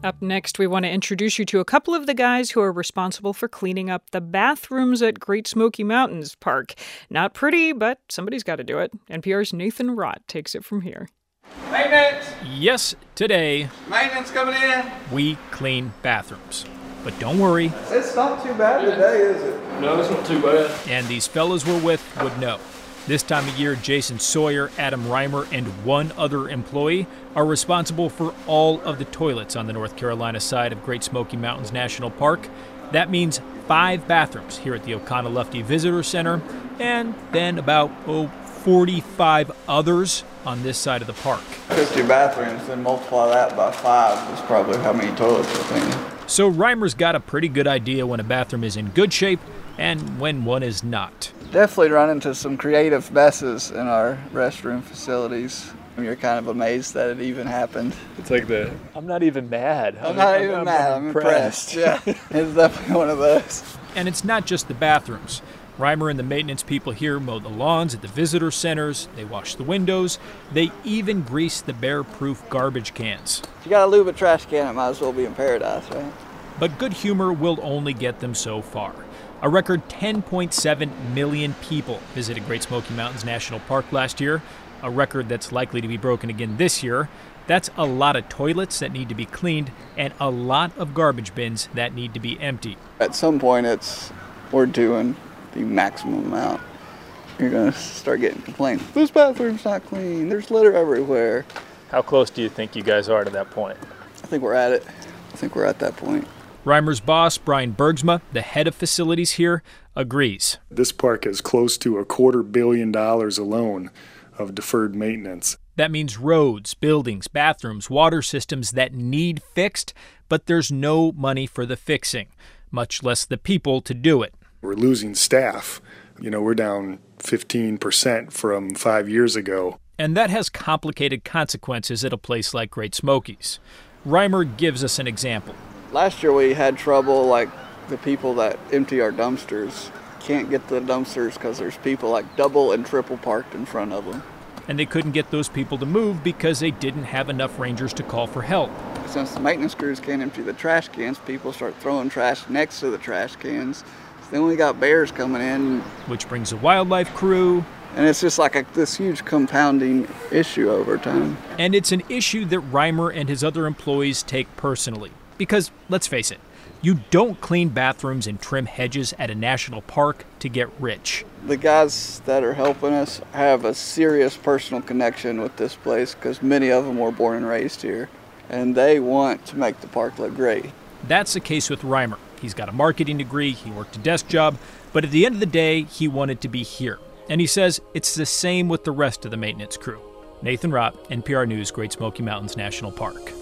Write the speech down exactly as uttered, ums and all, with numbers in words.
Up next, we want to introduce you to a couple of the guys who are responsible for cleaning up the bathrooms at Great Smoky Mountains Park. Not pretty, but somebody's got to do it. N P R's Nathan Rott takes it from here. Maintenance! Yes, today, Maintenance coming in! we clean bathrooms. But don't worry. It's not too bad today, is it? No, it's not too bad. And these fellas we're with would know. This time of year, Jason Sawyer, Adam Reimer, and one other employee are responsible for all of the toilets on the North Carolina side of Great Smoky Mountains National Park. That means five bathrooms here at the Oconaluftee Visitor Center, and then about, oh, forty-five others on this side of the park. fifty bathrooms, then multiply that by five is probably how many toilets we're cleaning. So Reimer's got a pretty good idea when a bathroom is in good shape and when one is not. Definitely run into some creative messes in our restroom facilities. You're kind of amazed that it even happened. It's like the, I'm not even mad. I'm, I'm not even I'm, mad, I'm impressed. impressed. Yeah, it's definitely one of those. And it's not just the bathrooms. Reimer and the maintenance people here mow the lawns at the visitor centers, they wash the windows, they even grease the bear-proof garbage cans. If you got a lube a trash can, it might as well be in paradise, right? But good humor will only get them so far. A record ten point seven million people visited Great Smoky Mountains National Park last year, a record that's likely to be broken again this year. That's a lot of toilets that need to be cleaned and a lot of garbage bins that need to be emptied. At some point, it's we're doing the maximum amount. You're going to start getting complaints. This bathroom's not clean. There's litter everywhere. How close do you think you guys are to that point? I think we're at it. I think we're at that point. Reimer's boss, Brian Bergsma, the head of facilities here, agrees. This park has close to a quarter billion dollars alone of deferred maintenance. That means roads, buildings, bathrooms, water systems that need fixed, but there's no money for the fixing, much less the people to do it. We're losing staff. You know, we're down fifteen percent from five years ago. And that has complicated consequences at a place like Great Smokies. Reimer gives us an example. Last year we had trouble, like the people that empty our dumpsters can't get the dumpsters because there's people like double and triple parked in front of them. And they couldn't get those people to move because they didn't have enough rangers to call for help. Since the maintenance crews can't empty the trash cans, people start throwing trash next to the trash cans. So then we got bears coming in. Which brings a wildlife crew. And it's just like a, this huge compounding issue over time. And it's an issue that Reimer and his other employees take personally. Because, let's face it, you don't clean bathrooms and trim hedges at a national park to get rich. The guys that are helping us have a serious personal connection with this place because many of them were born and raised here. And they want to make the park look great. That's the case with Reimer. He's got a marketing degree, he worked a desk job, but at the end of the day, he wanted to be here. And he says it's the same with the rest of the maintenance crew. Nathan Rott, N P R News, Great Smoky Mountains National Park.